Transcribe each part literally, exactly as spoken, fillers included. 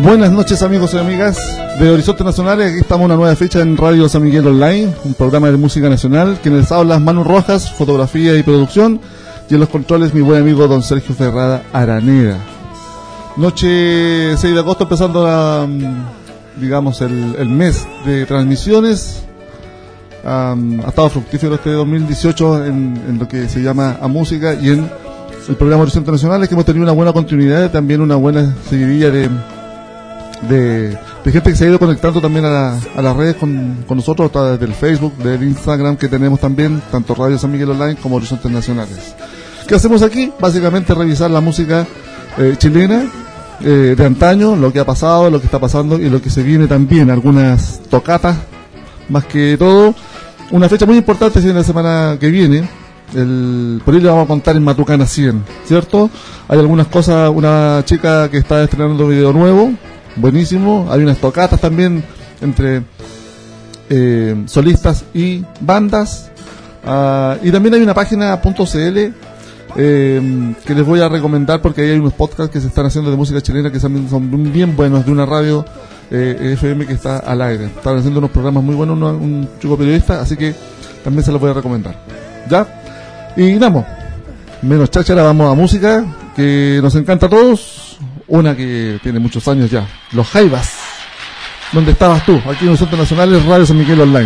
Buenas noches, amigos y amigas de Horizonte Nacionales. Aquí estamos en una nueva fecha en Radio San Miguel Online, un programa de música nacional. Quienes hablan, Manu Rojas, fotografía y producción, y en los controles mi buen amigo don Sergio Ferrada Araneda. Noche seis de agosto, empezando la, digamos el, el mes de transmisiones. Um, ha estado fructífero este dos mil dieciocho en, en lo que se llama a música y en el programa Horizonte Nacionales, que hemos tenido una buena continuidad y también una buena seguidilla de De, de gente que se ha ido conectando también a, la, a las redes con, con nosotros, desde el Facebook, del Instagram que tenemos también, tanto Radio San Miguel Online como Horizontes Nacionales. ¿Qué hacemos aquí? Básicamente revisar la música eh, chilena eh, de antaño, lo que ha pasado, lo que está pasando y lo que se viene también, algunas tocatas, más que todo. Una fecha muy importante es en la semana que viene, el, por ello vamos a contar en Matucana cien, ¿cierto? Hay algunas cosas, una chica que está estrenando un video nuevo, buenísimo. Hay unas tocatas también entre eh, solistas y bandas, uh, y también hay una página .cl eh, que les voy a recomendar porque ahí hay unos podcasts que se están haciendo de música chilena que son, son bien buenos, de una radio eh, F M que está al aire. Están haciendo unos programas muy buenos, un, un chico periodista, así que también se los voy a recomendar. ¿Ya? Y vamos, menos cháchara, vamos a música que nos encanta a todos. Una que tiene muchos años ya, Los Jaivas. ¿Dónde estabas tú? Aquí en Horizonte Nacionales, Radio San Miguel Online.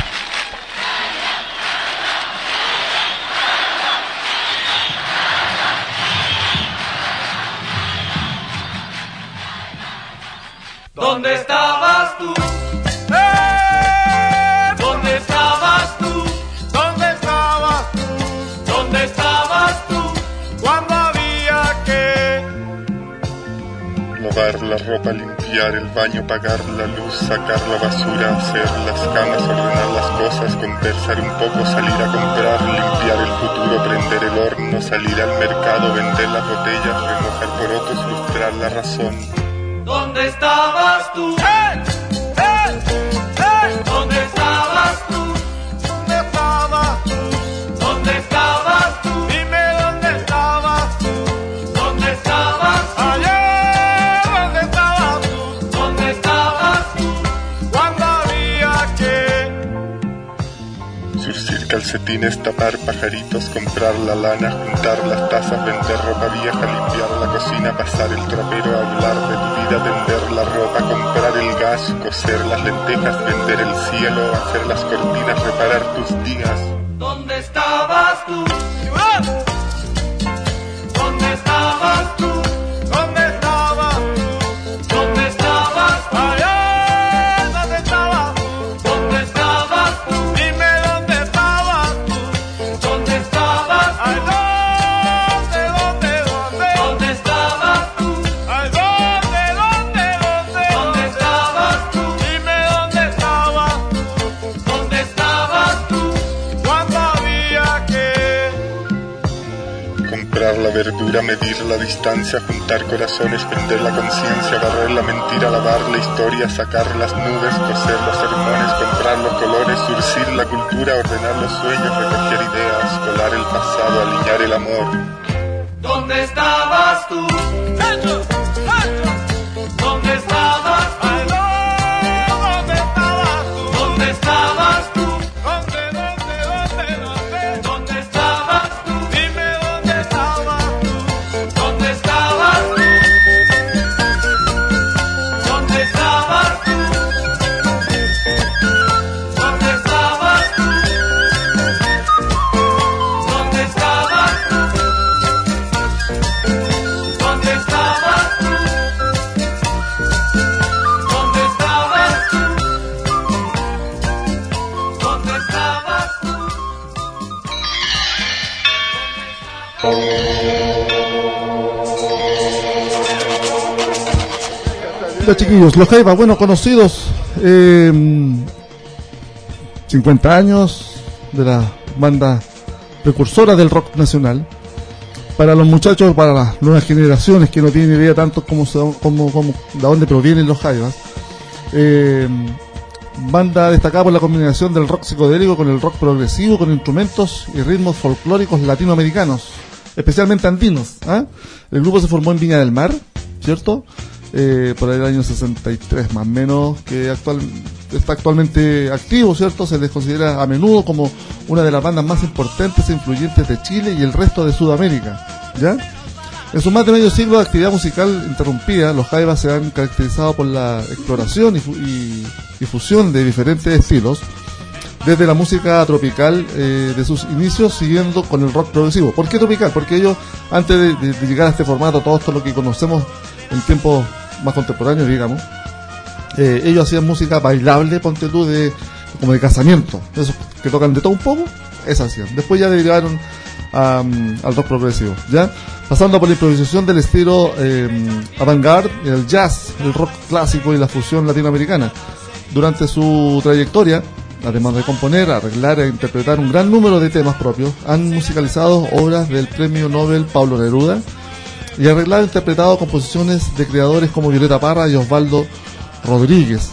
¿Dónde estabas tú? ¡Eh! ¿Dónde estabas tú? ¿Dónde estabas tú? ¿Dónde estabas tú? Cuando había que lavar la ropa, limpiar el baño, pagar la luz, sacar la basura, hacer las camas, ordenar las cosas, conversar un poco, salir a comprar, limpiar el futuro, prender el horno, salir al mercado, vender las botellas, remojar porotos, frustrar la razón. ¿Dónde estabas tú? ¡Eh! ¡Eh! ¡Eh! ¿Dónde estabas tú? ¿Dónde estabas tú? ¿Dónde estabas tú? Dime dónde estabas tú. ¿Dónde estabas tú? Ayer, ¿dónde estabas tú? ¿Dónde estabas tú? Cuando había que surcir calcetines, tapar pajaritos, comprar la lana, juntar las tazas, vender ropa vieja, limpiar la cocina, pasar el trapero, hablar de tu vida, vender la ropa, comprar el gas, coser las lentejas, vender el cielo, hacer las cortinas, reparar tus días. ¿Dónde estabas tú? ¿Dónde estabas tú? ¿Dónde estabas tú? ¿Dónde estabas tú? Ayer, ¿dónde estabas tú? ¿Dónde estabas tú? Dime dónde estabas tú. ¿Dónde estabas tú? Ay, ¿dónde, dónde, dónde? ¿Dónde estabas tú? Ay, ¿dónde, dónde, dónde? ¿Dónde estabas tú? Dime dónde estabas tú. ¿Dónde estabas tú? Cuando había que comprar la verdura, medir la distancia, juntar corazones, prender la conciencia, barrer la mentira, lavar la historia, sacar las nubes, coser los sermones, comprar los colores, surcir la cultura, ordenar los sueños, recoger ideas, colar el pasado, alinear el amor. ¿Dónde estabas tú? ¿Dónde estabas tú? ¿Dónde estabas tú? ¿Dónde estabas tú? ¿Dónde, dónde, dónde, dónde? ¿Dónde estabas tú? Dime dónde estabas tú. ¿Dónde estabas tú? ¿Dónde estabas tú? ¿Dónde estabas tú? ¿Dónde estabas tú? ¿Dónde estabas tú? ¿Dónde estabas tú? ¿Dónde estabas tú? Hola chiquillos, Los Jaivas, bueno, conocidos, eh, cincuenta años de la banda precursora del rock nacional. Para los muchachos, para las nuevas generaciones que no tienen idea tanto como, como, como de dónde provienen Los Jaivas, eh, banda destacada por la combinación del rock psicodélico con el rock progresivo, con instrumentos y ritmos folclóricos latinoamericanos, especialmente andinos, ¿eh? El grupo se formó en Viña del Mar, ¿cierto? eh, por el año sesenta y tres más o menos, que actual, está actualmente activo, ¿cierto? Se les considera a menudo como una de las bandas más importantes e influyentes de Chile y el resto de Sudamérica, ¿ya? En su más de medio siglo de actividad musical interrumpida, los Jaivas se han caracterizado por la exploración y, fu- y, y fusión de diferentes estilos, desde la música tropical eh, de sus inicios, siguiendo con el rock progresivo. ¿Por qué tropical? Porque ellos, antes de, de, de llegar a este formato, todo esto lo que conocemos en tiempos más contemporáneos, digamos, eh, ellos hacían música bailable, ponte tú, de, como de casamiento, esos que tocan de todo un poco, esa hacían. Después ya derivaron a, um, al rock progresivo, ¿ya? Pasando por la improvisación del estilo eh, avant-garde, el jazz, el rock clásico y la fusión latinoamericana. Durante su trayectoria, además de componer, arreglar e interpretar un gran número de temas propios, han musicalizado obras del premio Nobel Pablo Neruda y arreglado e interpretado composiciones de creadores como Violeta Parra y Osvaldo Rodríguez.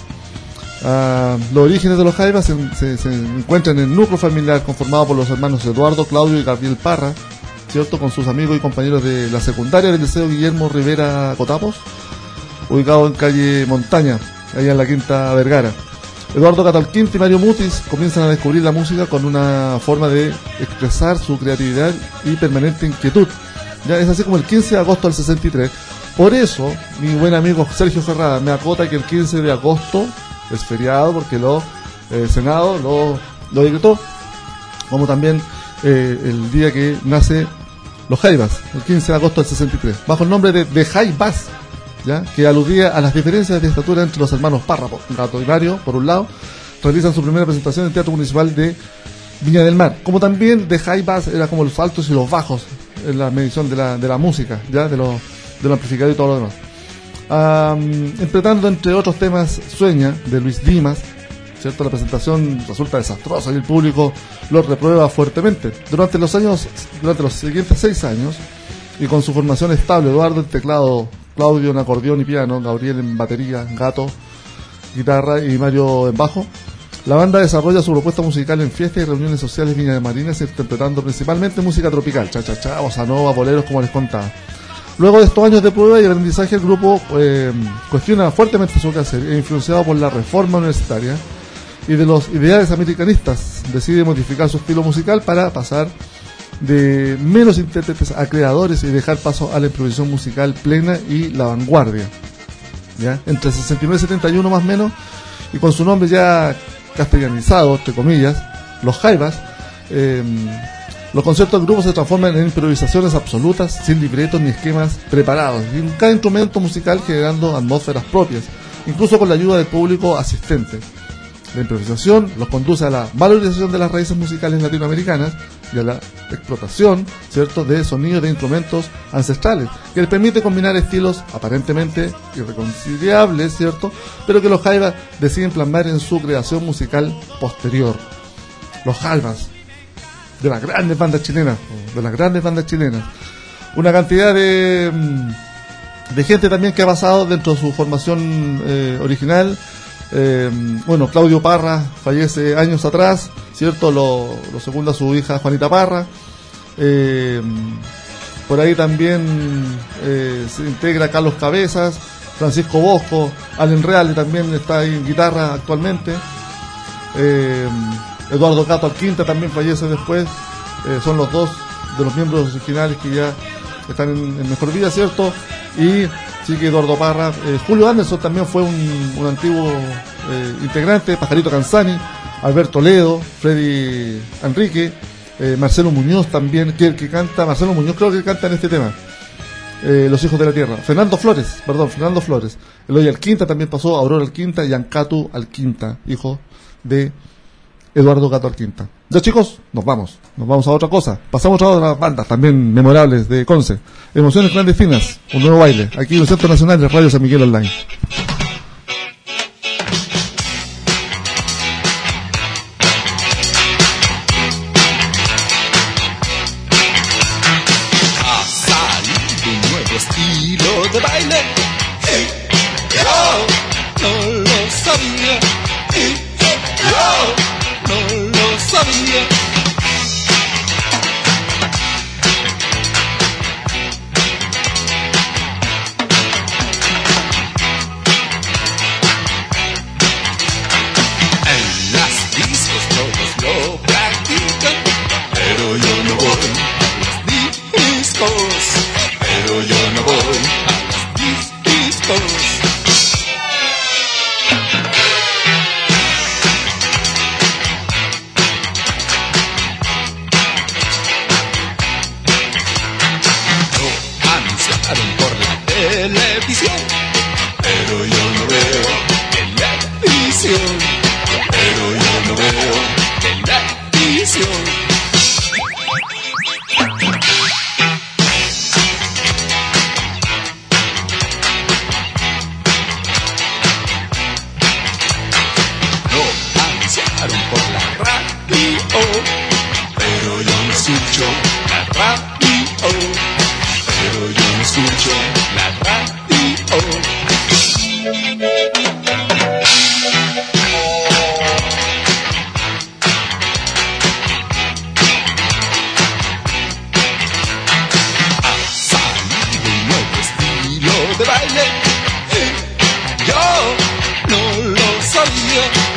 Uh, los orígenes de los Jaivas se, se, se encuentran en el núcleo familiar conformado por los hermanos Eduardo, Claudio y Gabriel Parra, ¿cierto? Con sus amigos y compañeros de la secundaria del Liceo Guillermo Rivera Cotapos, ubicado en calle Montaña, allá en la Quinta Vergara. Eduardo Catalquinta y Mario Mutis comienzan a descubrir la música con una forma de expresar su creatividad y permanente inquietud. Ya es así como el quince de agosto del sesenta y tres. Por eso, mi buen amigo Sergio Ferrada me acota que el quince de agosto es feriado, porque lo, eh, el Senado lo, lo decretó, como también eh, el día que nace los Jaivas, el quince de agosto del sesenta y tres, bajo el nombre de, de Jaivas, ¿ya? Que aludía a las diferencias de estatura entre los hermanos Parra, Gato y Mario, por un lado. Realizan su primera presentación en el Teatro Municipal de Viña del Mar. Como también de Jaivas era como los altos y los bajos en la medición de la, de la música, ¿ya? De, lo, de lo amplificado y todo lo demás. Um, interpretando entre otros temas Sueña, de Luis Dimas, ¿cierto? La presentación resulta desastrosa y el público lo reprueba fuertemente. Durante los años, durante los siguientes seis años, y con su formación estable, Eduardo en teclado, Claudio en acordeón y piano, Gabriel en batería, Gato, guitarra y Mario en bajo, la banda desarrolla su propuesta musical en fiestas y reuniones sociales Viña de Marinas, interpretando principalmente música tropical, cha-cha-cha, bossa nova, boleros, como les contaba. Luego de estos años de prueba y aprendizaje, el grupo eh, cuestiona fuertemente su quehacer e, influenciado por la reforma universitaria y de los ideales americanistas, decide modificar su estilo musical para pasar de menos intérpretes a creadores y dejar paso a la improvisación musical plena y la vanguardia, ¿ya? Entre sesenta y nueve y setenta y uno más o menos, y con su nombre ya castellanizado, entre comillas, los Jaivas, eh, los conciertos del grupo se transforman en improvisaciones absolutas, sin libretos ni esquemas preparados, y en cada instrumento musical generando atmósferas propias, incluso con la ayuda del público asistente. La improvisación los conduce a la valorización de las raíces musicales latinoamericanas y a la explotación, ¿cierto?, de sonidos de instrumentos ancestrales, que les permite combinar estilos aparentemente irreconciliables, ¿cierto?, pero que los Jaivas deciden plasmar en su creación musical posterior. Los Jaivas, de las grandes bandas chilenas, de las grandes bandas chilenas, una cantidad de, de gente también que ha pasado dentro de su formación eh, original. Eh, bueno, Claudio Parra fallece años atrás, ¿cierto? Lo, lo secunda su hija Juanita Parra. Eh, por ahí también eh, se integra Carlos Cabezas, Francisco Bosco, Allen Reale también está ahí en guitarra actualmente. Eh, Eduardo Gato Alquinta también fallece después. Eh, son los dos de los miembros originales que ya están en, en mejor vida, ¿cierto? Y sí que Eduardo Parra, eh, Julio Anderson también fue un, un antiguo eh, integrante, Pajarito Canzani, Alberto Ledo, Freddy Enrique, eh, Marcelo Muñoz también, que, que canta, Marcelo Muñoz creo que canta en este tema, eh, Los Hijos de la Tierra, Fernando Flores, perdón, Fernando Flores, Eloy Alquinta también pasó, Aurora Alquinta y Ancatu Alquinta, hijo de Eduardo Gato Alquinta. Ya chicos, nos vamos, nos vamos a otra cosa. Pasamos a otras bandas también memorables de Conce. Emociones clandestinas, un nuevo baile, aquí en el Centro Nacional de Radio San Miguel Online. Ha salido un nuevo estilo de baile. Y yo no lo sabía. Y yo no lo sabía. repetición. Pero yo no veo televisión. Pero yo no veo televisión. Por la radio, pero yo no escucho la radio, pero yo no escucho la radio. Ha salido un nuevo estilo de baile, yo no lo sabía.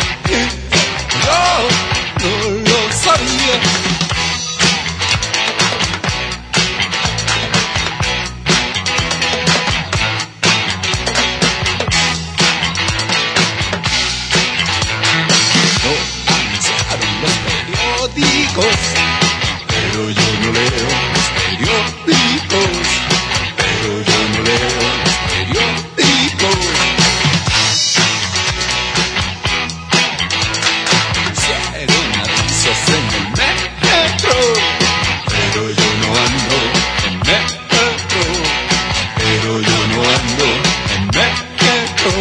Yo no lo sabía. No anunciaron los periódicos, pero yo no leo los periódicos, pero yo no leo los periódicos. En el metro, pero yo no ando en metro, pero yo no ando en metro.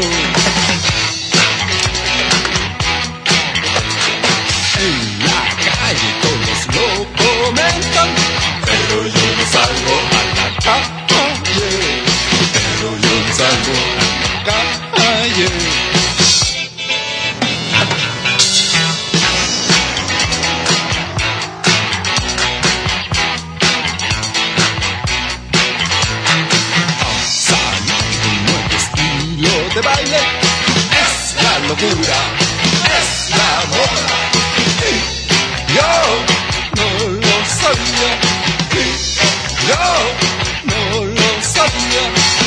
En la calle todos lo comentan, pero yo no salgo a la calle, pero yo no salgo a la calle. De baile es la locura, es la moda. Yo no lo sabía, yo no lo sabía,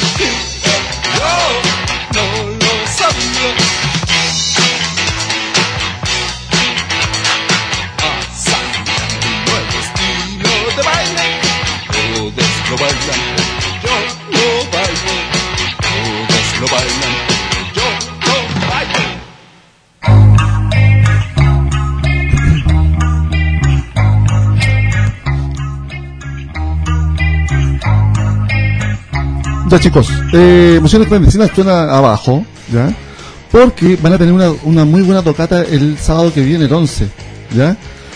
yo no lo sabía. Ha salido un nuevo estilo de baile, todos lo bailan, yo lo bailo, todos lo bailan. Ya chicos, eh, Emociones Clandestinas suena abajo, ¿ya? Porque van a tener una, una muy buena tocata el sábado que viene, el once, ¿ya?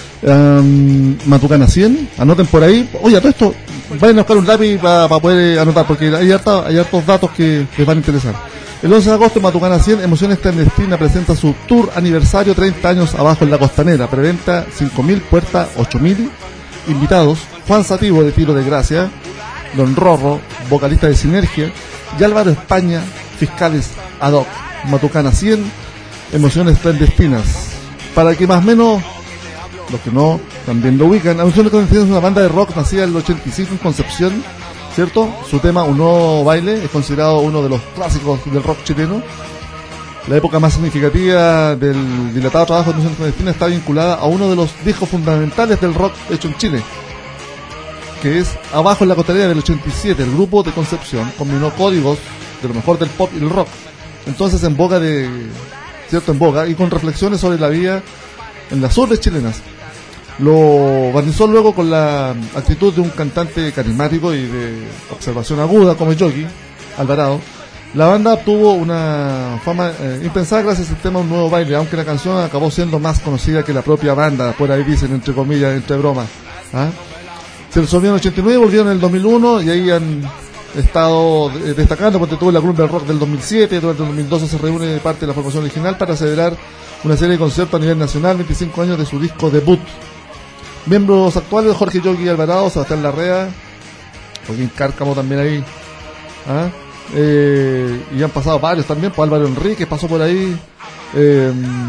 Um, Matucana cien, anoten por ahí. Oye, a todo esto, vayan a buscar un lápiz para pa poder anotar, porque hay, harta, hay hartos datos que les van a interesar. El once de agosto, Matucana cien, Emociones Clandestinas presenta su tour aniversario, treinta años abajo en la Costanera. Preventa cinco mil, puerta ocho mil. Invitados, Juan Sativo de Tiro de Gracia, Don Rorro, vocalista de Sinergia, y Álvaro España, fiscales ad hoc. Matucana cien, Emociones Clandestinas. Para que más o menos, los que no también lo ubican, Emociones Clandestinas es una banda de rock nacida en el ochenta y cinco en Concepción, ¿cierto? Su tema Un Nuevo Baile es considerado uno de los clásicos del rock chileno. La época más significativa del dilatado trabajo de Emociones Clandestinas está vinculada a uno de los discos fundamentales del rock hecho en Chile, que es Abajo en la Costanera del ochenta y siete. El grupo de Concepción combinó códigos de lo mejor del pop y el rock, entonces en boga de cierto en boga y con reflexiones sobre la vida en las urbes chilenas. Lo barnizó luego con la actitud de un cantante carismático y de observación aguda como Yogi Alvarado. La banda obtuvo una fama eh, impensada gracias al tema Un Nuevo Baile, aunque la canción acabó siendo más conocida que la propia banda, por ahí dicen entre comillas, entre bromas, ¿ah? Se resolvió en el ochenta y nueve, volvieron en el dos mil uno y ahí han estado destacando, porque tuvo la Columbia Rock del dos mil siete. Durante el dos mil doce se reúne parte de la formación original para celebrar una serie de conciertos a nivel nacional, veinticinco años de su disco debut. Miembros actuales: Jorge Yogi Alvarado, Sebastián Larrea, Joaquín Cárcamo también ahí, ¿ah? eh, y han pasado varios también, pues Álvaro Enríquez pasó por ahí, eh,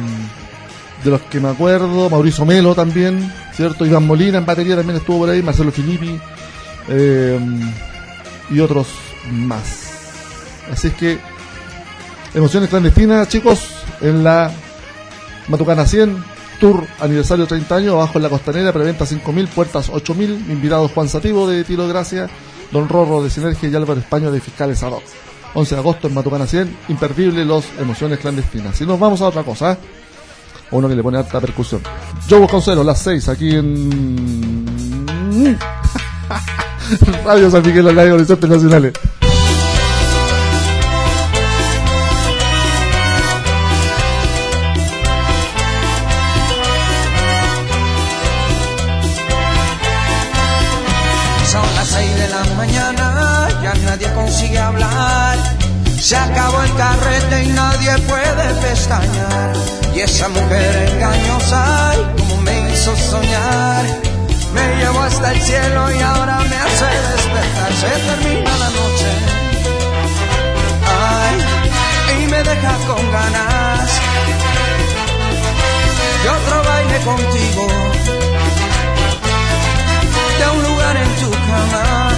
de los que me acuerdo, Mauricio Melo también, ¿cierto? Iván Molina en batería también estuvo por ahí, Marcelo Filippi, eh, y otros más. Así es que Emociones Clandestinas, chicos, en la Matucana cien, tour aniversario treinta años, abajo en la Costanera, preventa cinco mil, puertas ocho mil, invitados Juan Sativo de Tiro de Gracia, Don Rorro de Sinergia y Álvaro España de Fiscales ad hoc. once de agosto en Matucana cien, imperdible los Emociones Clandestinas. Y nos vamos a otra cosa, ¿eh? Uno que le pone alta percusión. Joe Boscancelo, las seis, aquí en Radio San Miguel Online, Horizontes Nacionales. Nadie consigue hablar, se acabó el carrete y nadie puede pestañear. Y esa mujer engañosa, ay, como me hizo soñar, me llevó hasta el cielo y ahora me hace despertar. Se termina la noche, ay, y me deja con ganas de otro baile contigo, de un lugar en tu cama.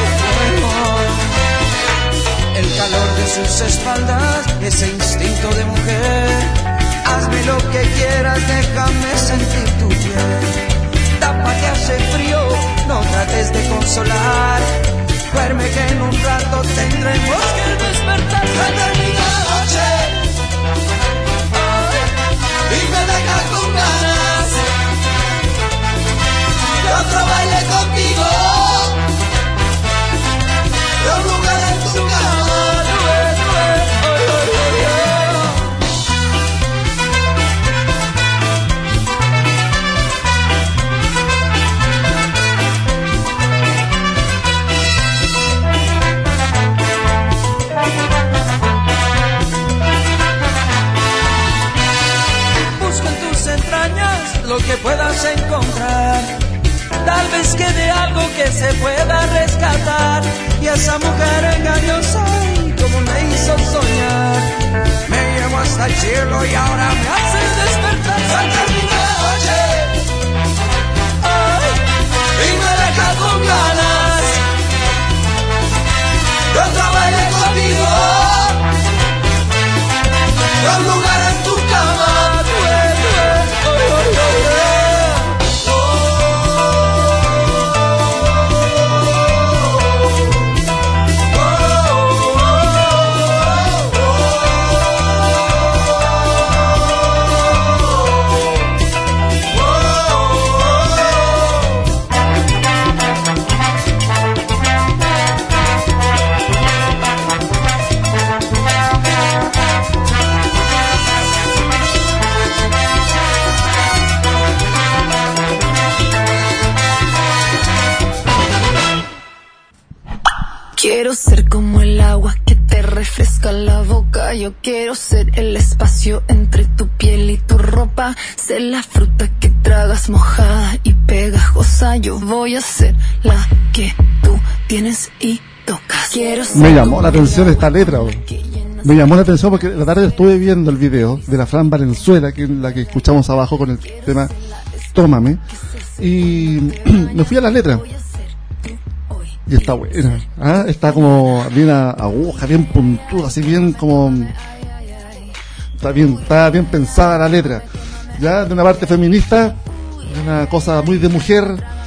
El calor de sus espaldas, ese instinto de mujer. Hazme lo que quieras, déjame sentir tu piel. Tapa que hace frío, no trates de consolar. Duerme que en un rato tendremos que despertar. Se termina la noche, ay, y me deja con ganas de otro baile contigo, de un lugar en tu cama. Lo que puedas encontrar, tal vez quede algo que se pueda rescatar. Y esa mujer engañosa, ay, como me hizo soñar, me llevó hasta el cielo y ahora me hace despertar. Se termina la noche, ay, y me deja con ganas de otro baile contigo, de un lugar en tu cama. Quiero ser como el agua que te refresca la boca. Yo quiero ser el espacio entre tu piel y tu ropa. Ser la fruta que tragas mojada y pegajosa. Yo voy a ser la que tú tienes y tocas. Quiero ser Me llamó la atención esta letra, bro. Me llamó la atención porque la tarde estuve viendo el video de la Fran Valenzuela, que es la que escuchamos abajo con el tema Tómame, y me fui a las letras. Y está buena, ¿ah? Está como bien aguja, bien puntuda, así bien como... Está bien, está bien pensada la letra. Ya, de una parte feminista, una cosa muy de mujer.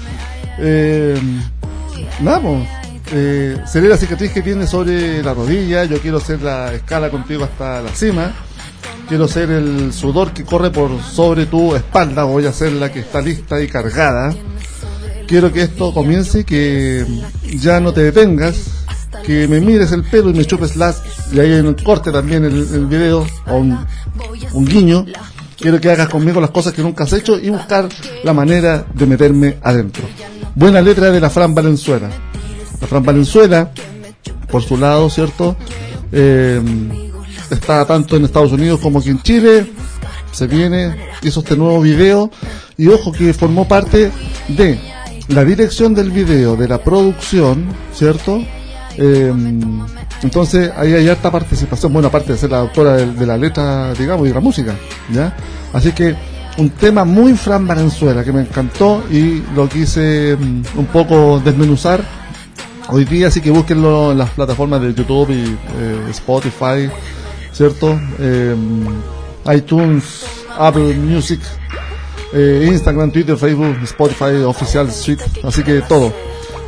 Eh, nada, pues, eh, seré la cicatriz que tiene sobre la rodilla. Yo quiero ser la escala contigo hasta la cima. Quiero ser el sudor que corre por sobre tu espalda. Voy a ser la que está lista y cargada. Quiero que esto comience, que ya no te detengas, que me mires el pelo y me chupes las... Y ahí hay un corte también en el, el video, o un, un guiño. Quiero que hagas conmigo las cosas que nunca has hecho y buscar la manera de meterme adentro. Buena letra de la Fran Valenzuela. La Fran Valenzuela, por su lado, ¿cierto? Eh, está tanto en Estados Unidos como aquí en Chile. Se viene, hizo este nuevo video. Y ojo que formó parte de... la dirección del video, de la producción, ¿cierto? Eh, entonces ahí hay harta participación, bueno, aparte de ser la autora de, de la letra, digamos, y de la música, ¿ya? Así que un tema muy Fran Valenzuela que me encantó y lo quise um, un poco desmenuzar hoy día, así que búsquenlo en las plataformas de YouTube y eh, Spotify, ¿cierto? Eh, iTunes, Apple Music, Eh, Instagram, Twitter, Facebook, Spotify, Oficial Suite, así que todo.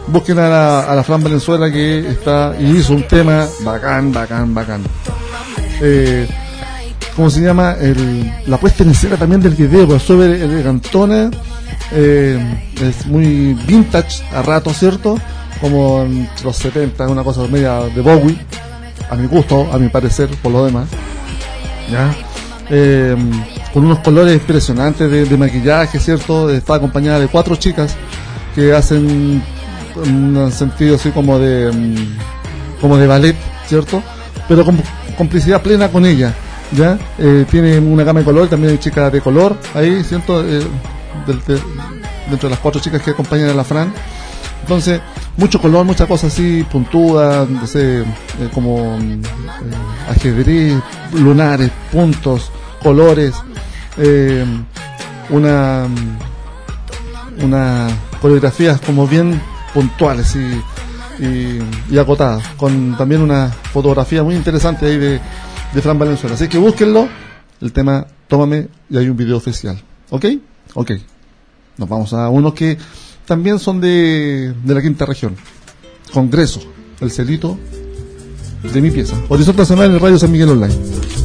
busquen a la, a la Fran Valenzuela, que está y hizo un tema bacán, bacán, bacán. Eh, ¿Cómo se llama? El, la puesta en escena también del video, pues súper elegantona, eh, es muy vintage a rato, ¿cierto? Como en los setenta, una cosa media de Bowie, a mi gusto, a mi parecer, por lo demás. ¿Ya? Eh, con unos colores impresionantes de, de maquillaje, ¿cierto? Está acompañada de cuatro chicas que hacen un sentido así como de como de ballet, ¿cierto? Pero con complicidad plena con ella, ¿ya? Eh, tiene una gama de color, también hay chicas de color ahí, ¿cierto? Eh, del, de, dentro de las cuatro chicas que acompañan a la Fran. Entonces, mucho color, muchas cosas así puntudas, no sé, eh, como eh, ajedrez, lunares, puntos, colores, eh, una una coreografías como bien puntuales y, y, y acotadas, con también una fotografía muy interesante ahí de, de Fran Valenzuela. Así que búsquenlo, el tema Tómame, y hay un video oficial. ¿Ok? Ok. Nos vamos a unos que también son de, de la quinta región. Congreso, el celito de mi pieza. Horizonte Nacional en Radio San Miguel Online.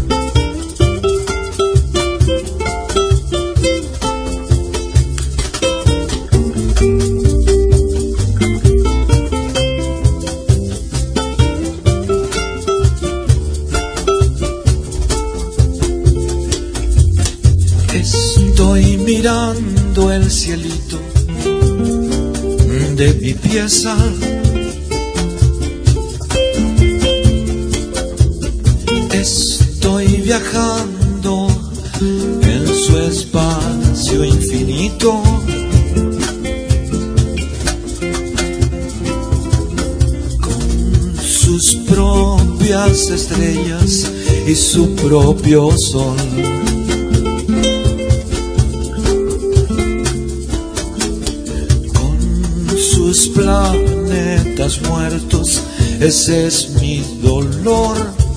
Estoy mirando el cielito de mi pieza, estoy viajando en su espacio infinito, con sus propias estrellas y su propio sol. Sus planetas muertos, ese es mi dolor.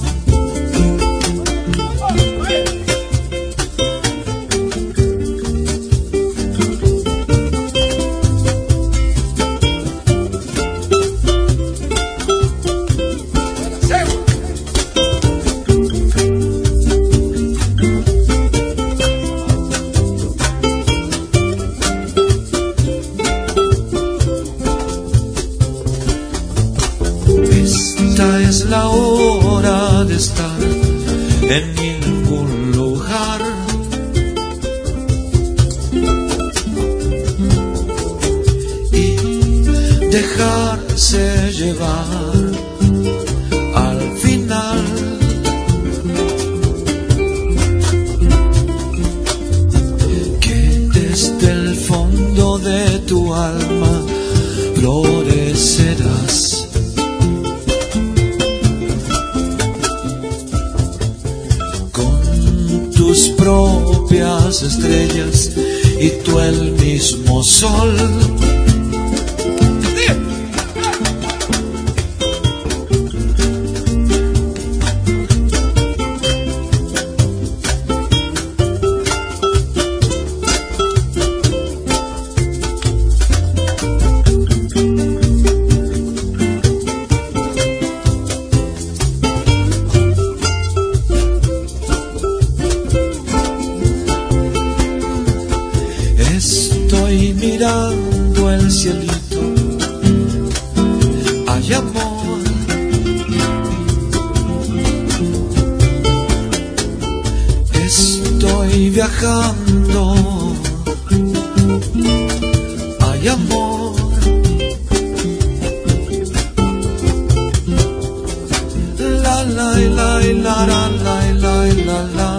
La hora de estar en ningún lugar, y dejarse llevar al final. Que desde el fondo de tu alma florecerás. Tus propias estrellas y tú el mismo sol. Estoy mirando el cielito, hay amor. Estoy viajando, hay amor. La la la la la la la la la.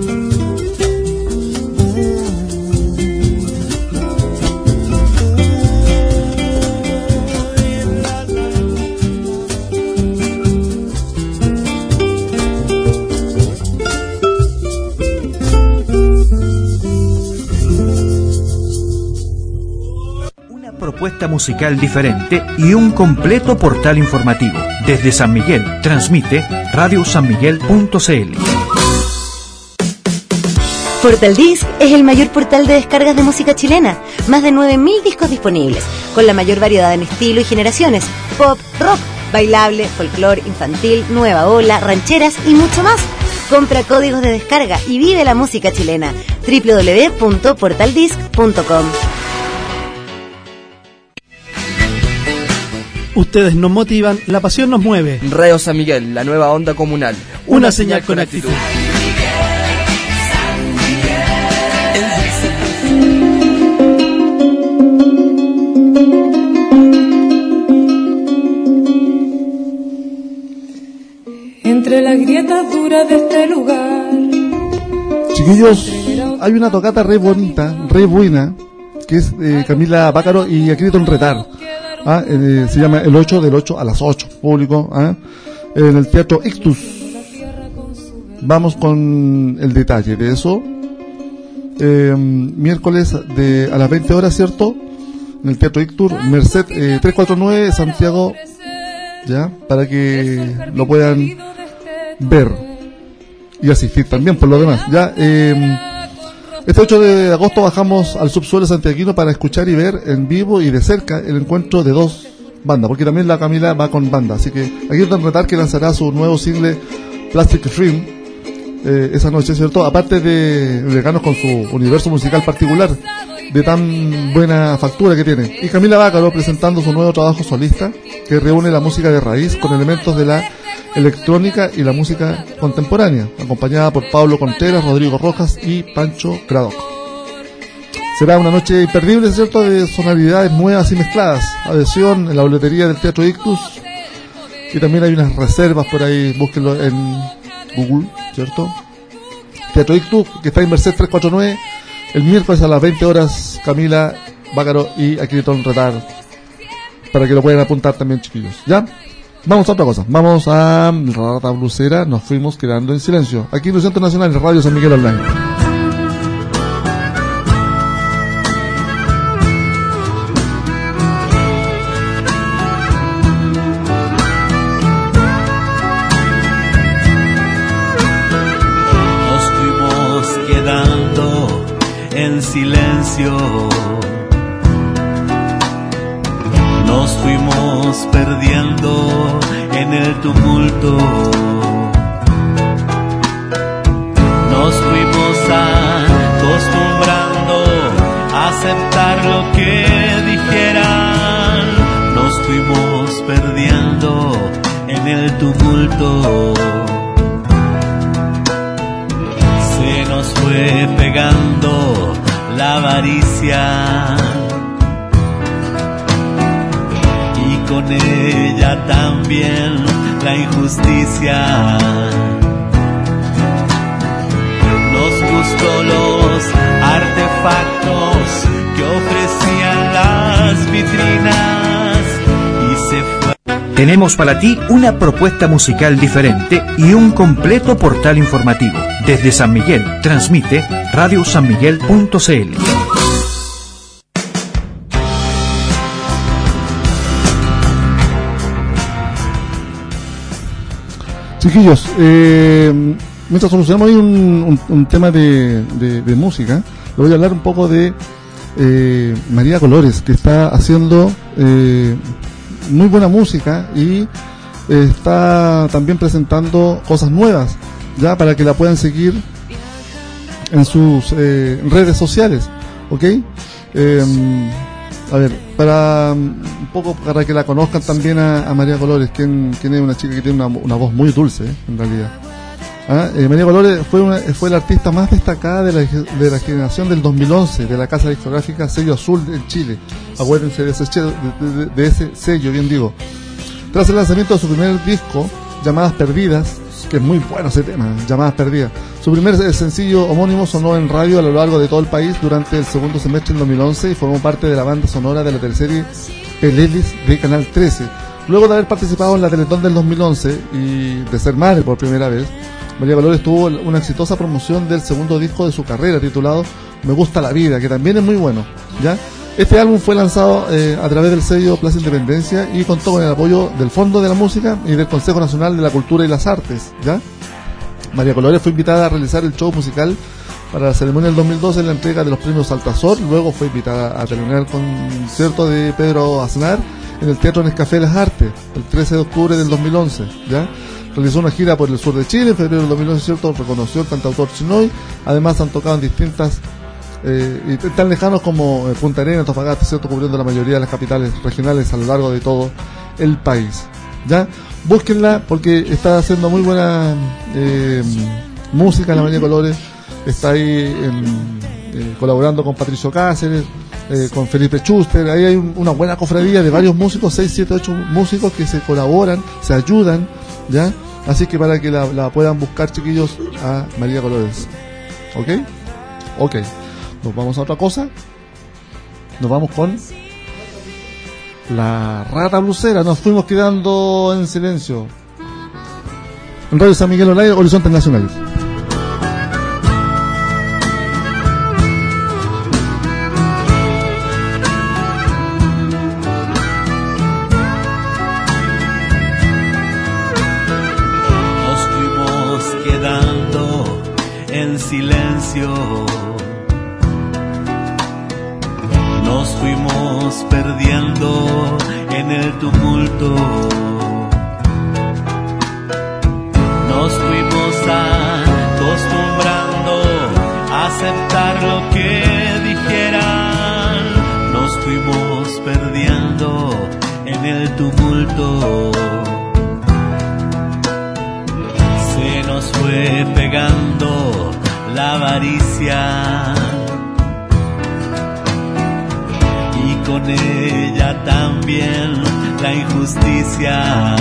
Propuesta musical diferente y un completo portal informativo. Desde San Miguel, transmite radio san miguel punto c l. Portal Disc es el mayor portal de descargas de música chilena. Más de nueve mil discos disponibles, con la mayor variedad en estilo y generaciones: pop, rock, bailable, folclore, infantil, nueva ola, rancheras y mucho más. Compra códigos de descarga y vive la música chilena. doble u doble u doble u punto portal disc punto com. Ustedes nos motivan, la pasión nos mueve. Radio San Miguel, la nueva onda comunal. Una, Una señal, señal con actitud. actitud. Entre las grietas duras de este lugar. Chiquillos, hay una tocata re bonita, re buena, que es eh, Camila Bácaro y Acriton Retar. ¿Ah? Eh, se llama el ocho del ocho a las ocho, público, ¿ah? En el Teatro Ictus. Vamos con el detalle de eso. Eh, miércoles de a las veinte horas, ¿cierto? En el Teatro Ictus, Merced eh, trescientos cuarenta y nueve, Santiago, ya, para que lo puedan ver y asistir también por lo demás. Ya, eh, este ocho de agosto bajamos al subsuelo santiaguino para escuchar y ver en vivo y de cerca el encuentro de dos bandas, porque también la Camila va con banda, así que aquí está Retar, que lanzará su nuevo single Plastic Dream eh, esa noche, ¿cierto? Aparte de Veganos, con su universo musical particular de tan buena factura que tiene, y Camila Bácaro presentando su nuevo trabajo solista, que reúne la música de raíz con elementos de la electrónica y la música contemporánea, acompañada por Pablo Contreras, Rodrigo Rojas y Pancho Cradoc. Será una noche imperdible, ¿cierto?, de sonoridades nuevas y mezcladas. Adhesión en la boletería del Teatro Ictus, y también hay unas reservas por ahí, búsquenlo en Google, ¿cierto? Teatro Ictus, que está en Merced trescientos cuarenta y nueve, el miércoles a las veinte horas, Camila Bácaro y Acriton Retar, para que lo puedan apuntar también, chiquillos, ¿ya? Vamos a otra cosa, vamos a Rata Blusera, nos fuimos quedando en silencio, aquí en el Centro Nacional de Radio San Miguel Online. Nos fuimos quedando en silencio, nos fuimos perdiendo en el tumulto, nos fuimos acostumbrando a aceptar lo que dijeran, nos fuimos perdiendo en el tumulto, se nos fue pegando la avaricia, con ella también la injusticia. Nos gustó los artefactos que ofrecían las vitrinas y se fue. Tenemos para ti una propuesta musical diferente y un completo portal informativo. Desde San Miguel transmite radio san miguel punto c l. Chiquillos, eh, mientras solucionamos ahí un, un, un tema de, de, de música, le voy a hablar un poco de eh, María Colores, que está haciendo eh, muy buena música y eh, está también presentando cosas nuevas, ya, para que la puedan seguir en sus eh, redes sociales, ¿ok? Eh, A ver, para un poco para que la conozcan también a, a María Colores, quien, quien es una chica que tiene una, una voz muy dulce, ¿eh? En realidad. ¿Ah? Eh, María Colores fue una, fue la artista más destacada de la, de la generación del dos mil once de la casa discográfica Sello Azul en Chile. Acuérdense de ese, de, de, de ese sello, bien digo. Tras el lanzamiento de su primer disco, Llamadas Perdidas, que es muy bueno ese tema, Llamadas Perdidas. Su primer sencillo homónimo sonó en radio a lo largo de todo el país durante el segundo semestre del dos mil once y formó parte de la banda sonora de la teleserie Peleles de Canal trece. Luego de haber participado en la Teletón del dos mil once y de ser madre por primera vez, María Colores tuvo una exitosa promoción del segundo disco de su carrera, titulado Me Gusta la Vida, que también es muy bueno, ¿ya? Este álbum fue lanzado eh, a través del sello Plaza Independencia y contó con el apoyo del Fondo de la Música y del Consejo Nacional de la Cultura y las Artes, ¿ya? María Colores fue invitada a realizar el show musical para la ceremonia del dos mil doce, la entrega de los premios Altazor. Luego fue invitada a terminar el concierto de Pedro Aznar en el Teatro Nescafé de las Artes, el trece de octubre del dos mil once, ¿ya? Realizó una gira por el sur de Chile, en febrero del dos mil once, ¿cierto? Reconoció el cantautor Chinoy. Además han tocado en distintas, eh, y tan lejanos como eh, Punta Arenas, Antofagasta, ¿cierto? Cubriendo la mayoría de las capitales regionales a lo largo de todo el país, ¿ya? Búsquenla porque está haciendo muy buena eh, música, la María Colores. Está ahí en, eh, colaborando con Patricio Cáceres, eh, con Felipe Schuster. Ahí hay un, una buena cofradía de varios músicos, seis, siete, ocho músicos que se colaboran, se ayudan, ¿ya? Así que para que la, la puedan buscar, chiquillos, a María Colores. ¿Ok? Ok. Nos vamos a otra cosa. Nos vamos con La Rata Blusera. Nos fuimos quedando en silencio. En Radio San Miguel Online, Horizontes Nacionales. Silencio, nos fuimos perdiendo en el tumulto, nos fuimos acostumbrando a aceptar lo que dijeran, nos fuimos perdiendo en el tumulto, se nos fue pegando la avaricia y con ella también la injusticia.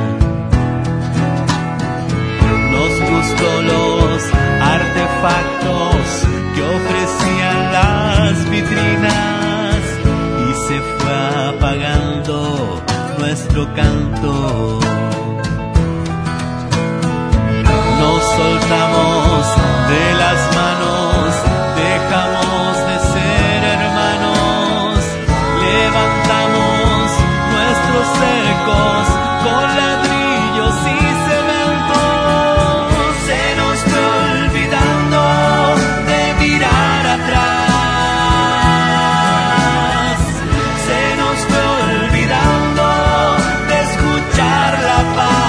Nos gustó los artefactos que ofrecían las vitrinas y se fue apagando nuestro canto. Nos soltamos de las manos, dejamos de ser hermanos, levantamos nuestros cercos con ladrillos y cemento. Se nos fue olvidando de mirar atrás, se nos fue olvidando de escuchar la paz.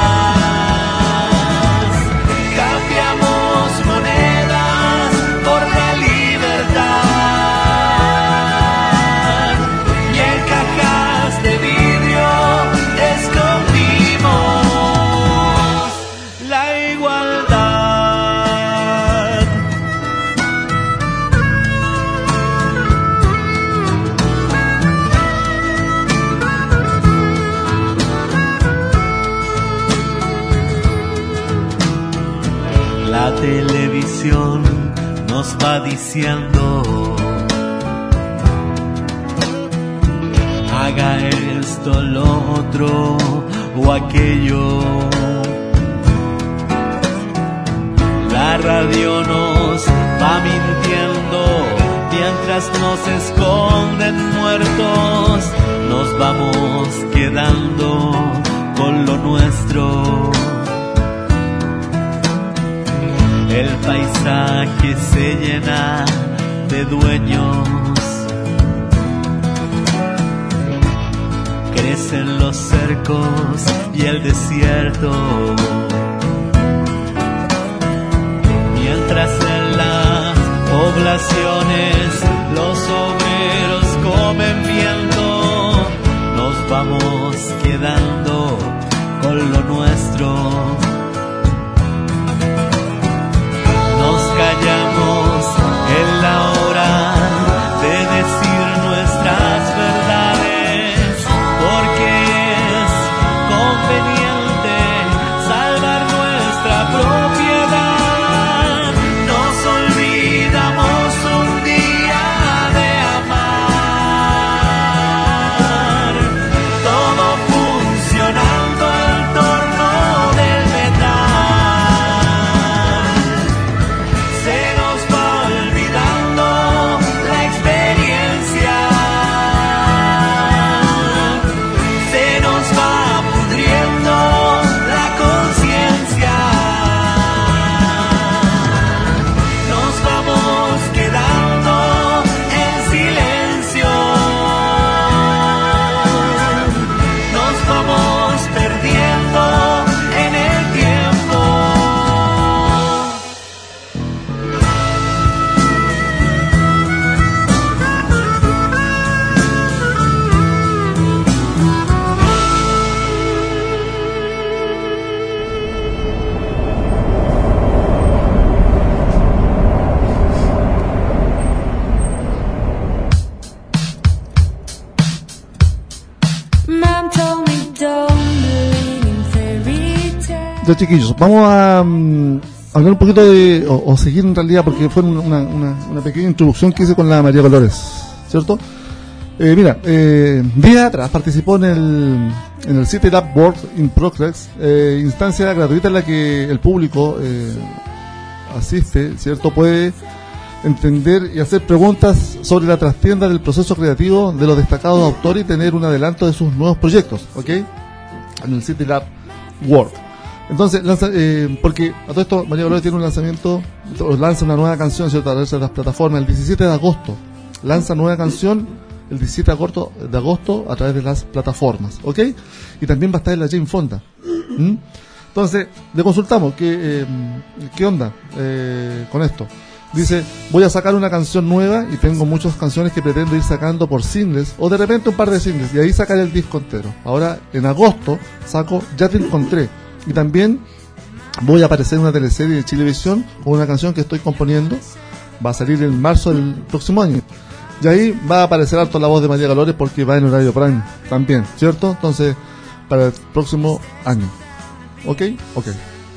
La televisión nos va diciendo: haga esto, lo otro o aquello. La radio nos va mintiendo mientras nos esconden muertos. Nos vamos quedando con lo nuestro. El paisaje se llena de dueños, crecen los cercos y el desierto, mientras en las poblaciones los obreros comen viento. Nos vamos quedando con lo nuestro. Nos callamos en la hora de decir nuestras verdades, porque es conveniente salvar nuestra propiedad. Nos olvidamos un día de amar, todo funcionando en torno del metal. told me don't believe in fairy tales. Ya, chiquillos, vamos a um, hablar un poquito de, o, o seguir en realidad, porque fue una, una, una pequeña introducción que hice con la María Colores, ¿cierto? Eh, mira, eh, días atrás participó en el en el City Lab World in Progress, eh, instancia gratuita en la que el público eh, asiste, ¿cierto? Puede entender y hacer preguntas sobre la trastienda del proceso creativo de los destacados autores y tener un adelanto de sus nuevos proyectos, ¿ok? En el City Lab World. Entonces, lanza, eh, porque a todo esto María Colores tiene un lanzamiento, lanza una nueva canción, ¿cierto? A través de las plataformas el diecisiete de agosto. Lanza nueva canción el diecisiete de agosto, de agosto a través de las plataformas, ¿ok? Y también va a estar en la Jane Fonda. ¿Mm? Entonces, le consultamos, ¿qué, eh, qué onda eh, con esto? Dice, voy a sacar una canción nueva y tengo muchas canciones que pretendo ir sacando por singles, o de repente un par de singles, y ahí sacaré el disco entero. Ahora, en agosto, saco Ya te encontré. Y también voy a aparecer en una teleserie de Chilevisión con una canción que estoy componiendo. Va a salir en marzo del próximo año. Y ahí va a aparecer harto la voz de María Colores porque va en horario prime también, ¿cierto? Entonces, para el próximo año. ¿Ok? Ok.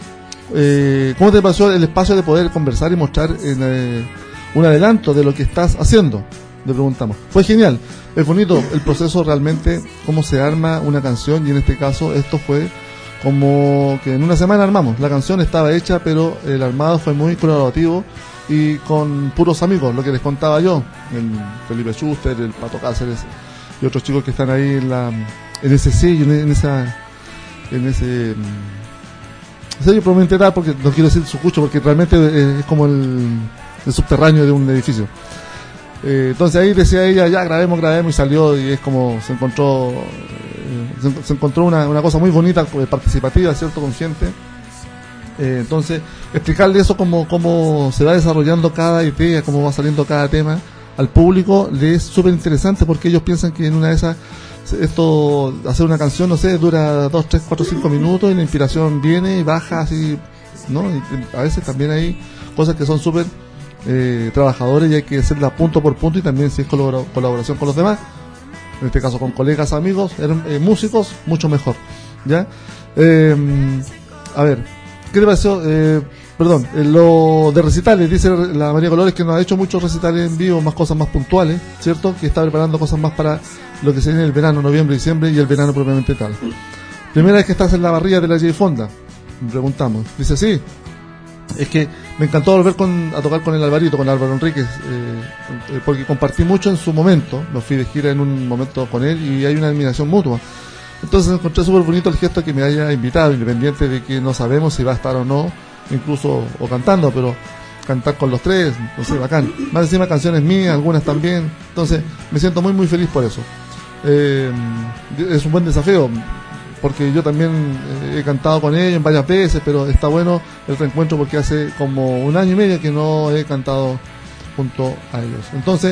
Eh, ¿Cómo te pareció el espacio de poder conversar y mostrar en, eh, un adelanto de lo que estás haciendo? Le preguntamos. Fue genial. Es bonito el proceso realmente, cómo se arma una canción, y en este caso esto fue como que en una semana armamos. La canción estaba hecha, pero el armado fue muy colaborativo y con puros amigos, lo que les contaba yo, el Felipe Schuster, el Pato Cáceres y otros chicos que están ahí en la en ese sello, en, en esa en ese sello probablemente tal, porque no quiero decir sucucho porque realmente es como el, el subterráneo de un edificio. Eh, entonces ahí decía ella, ya grabemos, grabemos, y salió, y es como se encontró eh, se, se encontró una, una cosa muy bonita, participativa, ¿cierto? Con gente. Eh, entonces, explicarle eso, cómo, cómo se va desarrollando cada idea, cómo va saliendo cada tema al público, le es súper interesante, porque ellos piensan que en una de esas, esto, hacer una canción, no sé, dura dos, tres, cuatro, cinco minutos, y la inspiración viene y baja así, ¿no? Y a veces también hay cosas que son súper eh, trabajadores y hay que hacerla punto por punto, y también si es colabor- colaboración con los demás, en este caso con colegas, amigos, eh, músicos, mucho mejor, ¿ya? Eh, a ver, ¿qué te pareció? Eh, perdón, eh, lo de recitales, dice la María Colores que nos ha hecho muchos recitales en vivo, más cosas más puntuales, ¿cierto? Que está preparando cosas más para lo que se viene el verano, noviembre, diciembre, y el verano propiamente tal. Primera vez que estás en la barriga de la Jay Fonda, preguntamos. Dice, sí, es que me encantó volver con, a tocar con el Alvarito, con Álvaro Enríquez, eh, eh, porque compartí mucho en su momento, me fui de gira en un momento con él y hay una admiración mutua. Entonces encontré súper bonito el gesto que me haya invitado, independiente de que no sabemos si va a estar o no, incluso o cantando, pero cantar con los tres, no sé, bacán. Más encima canciones mías, algunas también. Entonces me siento muy muy feliz por eso. Eh, es un buen desafío, porque yo también eh, he cantado con ellos varias veces, pero está bueno el reencuentro porque hace como un año y medio que no he cantado junto a ellos. Entonces,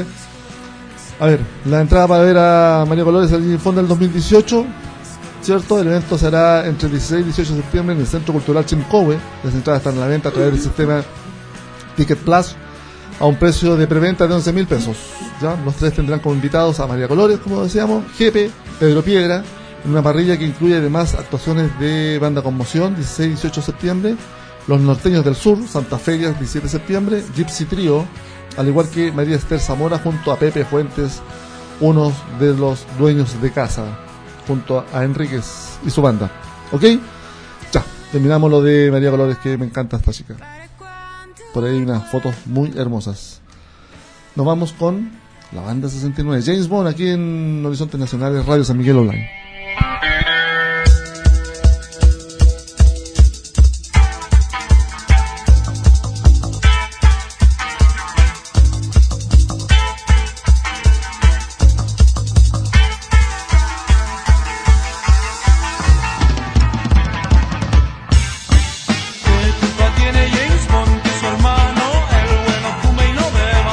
a ver, la entrada para ver a María Colores al Fonda del dos mil dieciocho, ¿cierto? El evento será entre el dieciséis y dieciocho de septiembre en el Centro Cultural Chimcowe. Las entradas están a la venta a través del sistema Ticket Plus a un precio de preventa de once mil pesos. ¿Ya? Los tres tendrán como invitados a María Colores, como decíamos, Jepe, Pedro Piedra, en una parrilla que incluye además actuaciones de Banda Conmoción, dieciséis y dieciocho de septiembre, Los Norteños del Sur, Santa Feria, diecisiete de septiembre, Gypsy Trio, al igual que María Esther Zamora junto a Pepe Fuentes, uno de los dueños de casa, junto a Enríquez y su banda. ¿Ok? Ya, terminamos lo de María Colores, que me encanta esta chica. Por ahí hay unas fotos muy hermosas. Nos vamos con la banda sesenta y nueve, James Bond, aquí en Horizontes Nacionales, Radio San Miguel Online.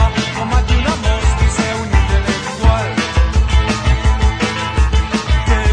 Que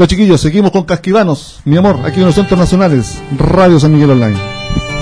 Los chiquillos, seguimos con Casquivanos, mi amor, aquí en los centros nacionales, Radio San Miguel Online.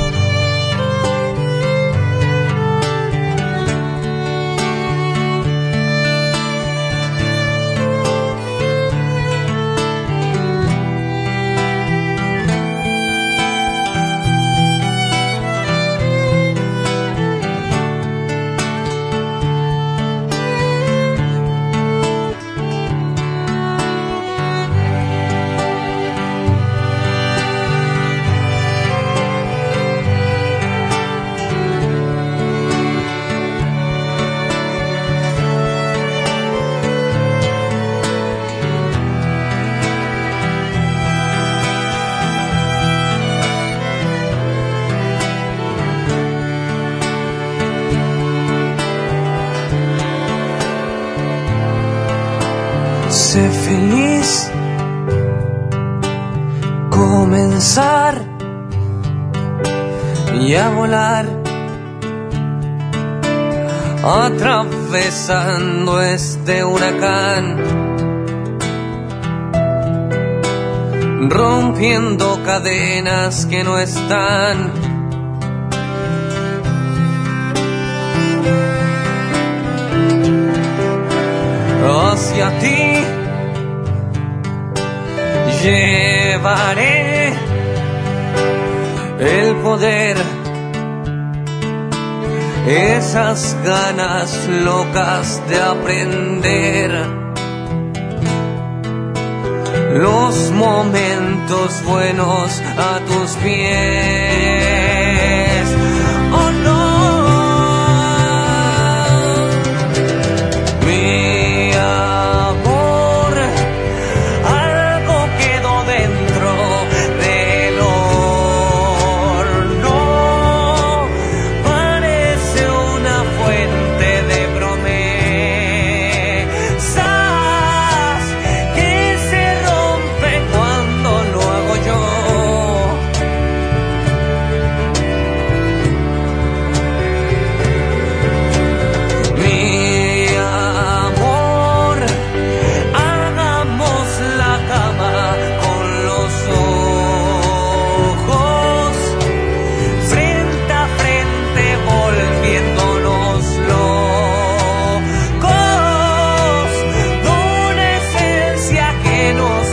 Sé feliz, comenzar y a volar, atravesando este huracán, rompiendo cadenas que no están. Hacia ti llevaré el poder, esas ganas locas de aprender, los momentos buenos a tus pies. Oh no, mi amor, algo quedó dentro del horno, parece una fuente de promesas que se rompen cuando lo hago yo. Mi amor, hagamos la cama con los ojos frente a frente, volviéndonos locos, de una esencia que nos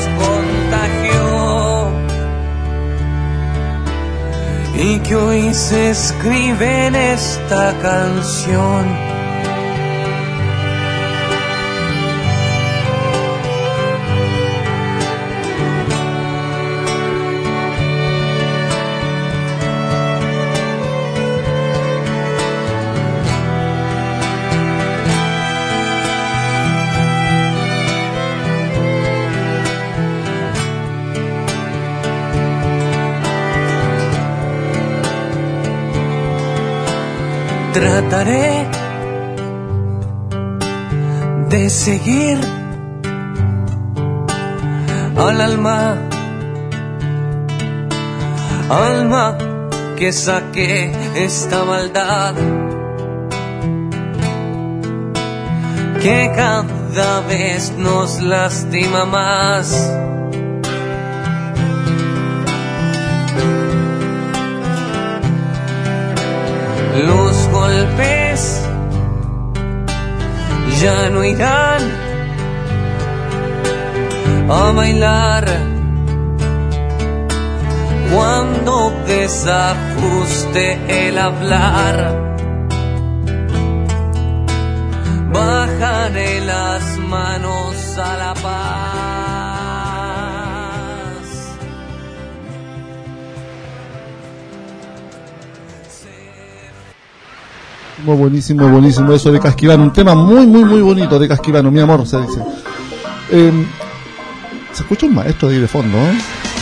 contagió y que hoy se escribe en esta canción. Trataré de seguir al alma, alma que saque esta maldad que cada vez nos lastima más. Los golpes ya no irán a bailar cuando desajuste el hablar. Bajaré las manos a la paz. Buenísimo, buenísimo eso de Casquivano, un tema muy, muy, muy bonito de Casquivano, mi amor, se dice. Eh, se escucha un maestro de ahí de fondo, ¿eh?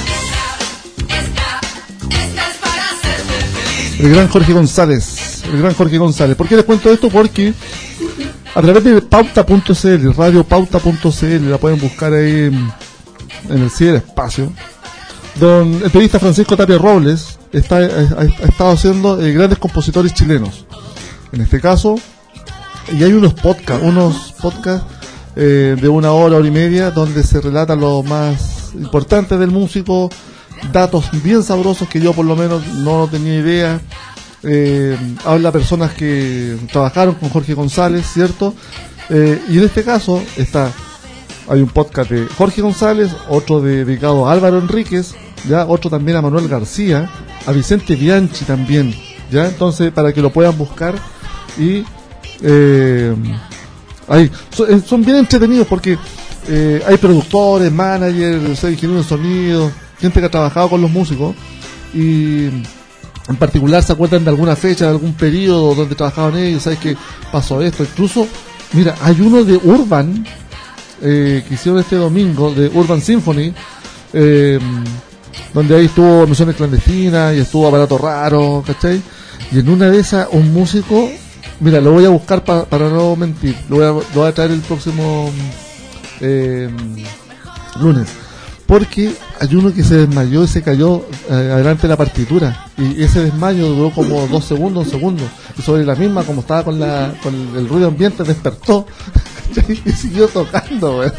El gran Jorge González, el gran Jorge González. ¿Por qué les cuento esto? Porque a través de pauta punto c l, radio pauta punto c l, la pueden buscar ahí en, en el ciberespacio. Don el periodista Francisco Tapia Robles está, ha, ha estado haciendo eh, grandes compositores chilenos. En este caso, y hay unos podcasts, unos podcasts eh, de una hora, hora y media, donde se relatan los más importantes del músico, datos bien sabrosos que yo por lo menos no tenía idea. Eh, habla personas que trabajaron con Jorge González, ¿cierto? Eh, y en este caso está, hay un podcast de Jorge González, otro de, dedicado a Álvaro Enríquez, ya, otro también a Manuel García, a Vicente Bianchi también, ya, entonces para que lo puedan buscar y eh, ahí, son, son bien entretenidos porque eh, hay productores, managers, ingenieros de sonido, gente que ha trabajado con los músicos y en particular se acuerdan de alguna fecha, de algún periodo donde trabajaban ellos, sabes que pasó esto, incluso, mira, hay uno de Urban eh, que hicieron este domingo, de Urban Symphony, eh, donde ahí estuvo Misiones Clandestinas y estuvo Aparato Raro, ¿cachai? Y en una de esas un músico, mira, lo voy a buscar pa, para no mentir, lo voy a, lo voy a traer el próximo eh, lunes, porque hay uno que se desmayó y se cayó eh, adelante de la partitura, y ese desmayo duró como dos segundos, un segundo, y sobre la misma, como estaba con la con el ruido ambiente, despertó y siguió tocando, güey.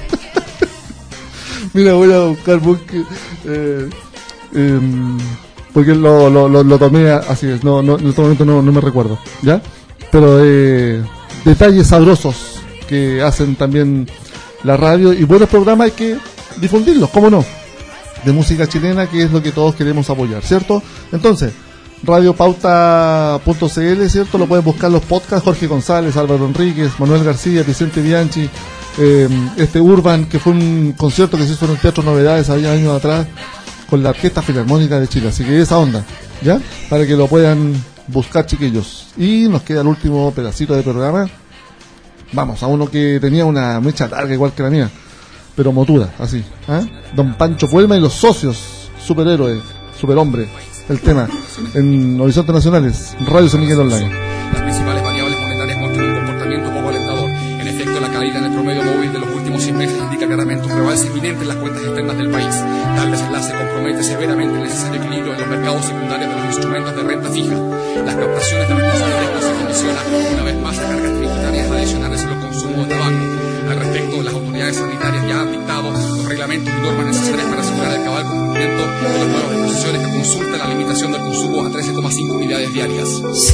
Mira, voy a buscar porque, eh, eh, porque lo, lo, lo, lo tomé así, es, no, no, en este momento no, no me recuerdo, ¿ya? Pero eh, detalles sabrosos que hacen también la radio, y buenos programas hay que difundirlos, ¿cómo no? De música chilena, que es lo que todos queremos apoyar, ¿cierto? Entonces, radio pauta punto c l, ¿cierto? Lo pueden buscar los podcasts, Jorge González, Álvaro Enríquez, Manuel García, Vicente Bianchi, eh, este Urban, que fue un concierto que se hizo en el Teatro Novedades había años atrás, con la Orquesta Filarmónica de Chile, así que esa onda, ¿ya? Para que lo puedan buscar, chiquillos. Y nos queda el último pedacito de programa. Vamos, a uno que tenía una mecha larga igual que la mía, pero motuda, así, ¿eh? Don Pancho Puelma y los socios, superhéroe, superhombre, el tema, en Horizontes Nacionales, Radio San Miguel Online. Las principales variables monetarias muestran un comportamiento poco alentador. En efecto, la caída en el promedio móvil de los últimos seis meses indica claramente un rebalse inminente en las cuentas externas del país. Tal desenlace compromete severamente el necesario equilibrio en los mercados secundarios de los instrumentos de renta fija. Las captaciones de recursos directos se condicionan una vez más a cargas tributarias adicionales en los consumos de tabaco. Al respecto, las autoridades sanitarias ya han dictado los reglamentos y normas necesarias para asegurar el cabal cumplimiento de las nuevas disposiciones que consultan la limitación del consumo a trece coma cinco unidades diarias.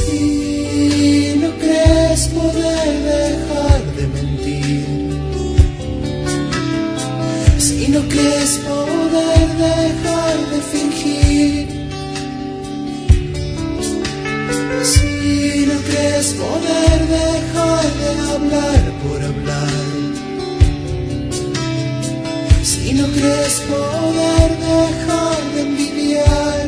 Si no crees poder dejar de mentir, si no crees poder dejar de fingir, si no crees poder dejar de hablar por hablar, si no crees poder dejar de envidiar,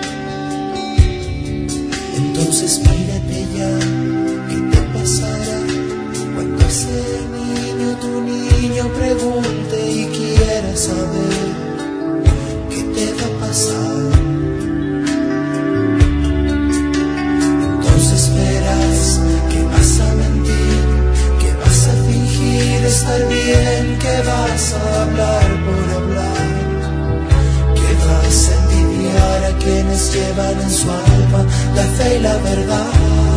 entonces mírate ya, ¿qué te pasará cuando ese niño, tu niño, pregunte y quiera saber qué te va a pasar? Entonces verás que vas a mentir, que vas a fingir estar bien, que vas a hablar por hablar, que vas a envidiar a quienes llevan en su alma la fe y la verdad.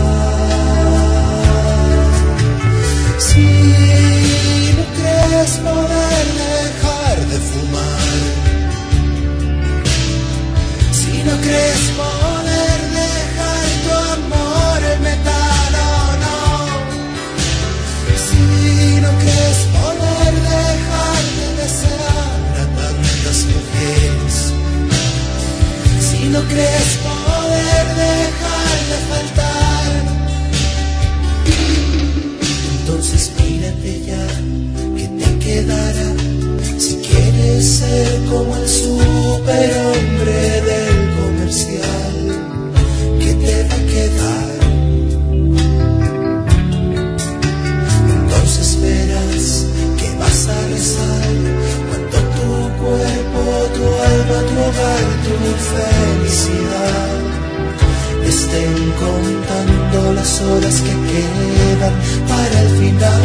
Si no crees poder dejar de fumar, si no crees poder dejar tu amor el metal o no, si no crees poder dejar de desear a tantas mujeres, si no crees poder dejar de faltar, entonces mírate ya, que te quedará si quieres ser como el superhombre del comercial, que te va a quedar. Entonces verás que vas a rezar cuando tu cuerpo, tu alma, tu hogar, tu felicidad estén contando las horas que quedan para el final.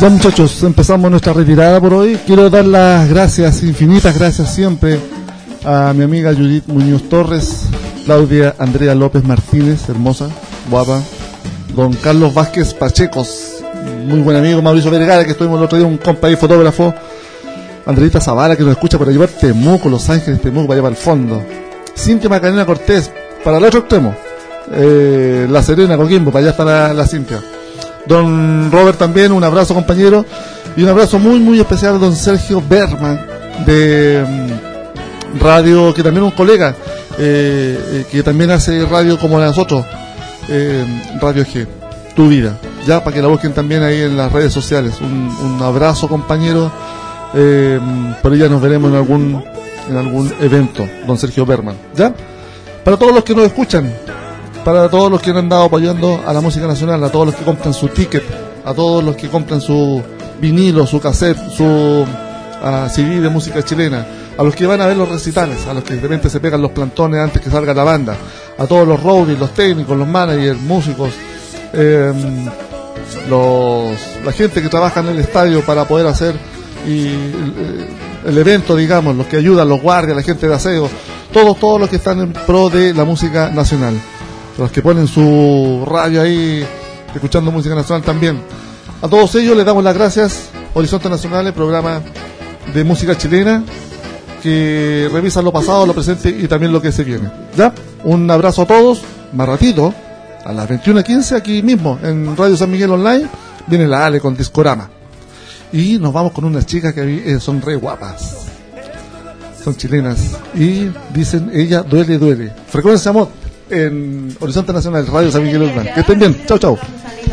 Ya, muchachos, empezamos nuestra retirada por hoy. Quiero dar las gracias, infinitas gracias siempre a mi amiga Judith Muñoz Torres, Claudia Andrea López Martínez, hermosa, guapa, don Carlos Vázquez Pachecos, muy buen amigo, Mauricio Vergara, que estuvimos el otro día, un compa y fotógrafo, Andreita Zavala, que nos escucha para llevar Temuco, Los Ángeles, Temuco, para llevar al fondo, Cintia Macarena Cortés, para el otro extremo, eh, La Serena, Coquimbo, para allá está la, la Cintia. Don Robert también, un abrazo, compañero, y un abrazo muy muy especial a don Sergio Berman de um, radio, que también es un colega eh, eh, que también hace radio como nosotros, eh, Radio G, Tu Vida, ya para que la busquen también ahí en las redes sociales. Un, un abrazo, compañero, eh, por ella nos veremos en algún en algún evento, don Sergio Berman, ya. Para todos los que nos escuchan, para todos los que han andado apoyando a la música nacional, a todos los que compran su ticket, a todos los que compran su vinilo, su cassette, su uh, C D de música chilena, a los que van a ver los recitales, a los que de repente se pegan los plantones antes que salga la banda, a todos los roadies, los técnicos, los managers, músicos, eh, los, la gente que trabaja en el estadio para poder hacer y, el, el evento, digamos, los que ayudan, los guardias, la gente de aseo, todos, todos los que están en pro de la música nacional, los que ponen su radio ahí escuchando música nacional también. A todos ellos les damos las gracias. Horizonte Nacional, el programa de música chilena que revisa lo pasado, lo presente y también lo que se viene. ¿Ya? Un abrazo a todos. Más ratito, a las veintiuna quince, aquí mismo en Radio San Miguel Online, viene la Ale con Discorama. Y nos vamos con unas chicas que eh, son re guapas. Son chilenas. Y dicen, ella duele, duele. Frecuencia Mod en Horizonte Nacional, Radio San Miguel Online. Que estén bien. Chau, chau.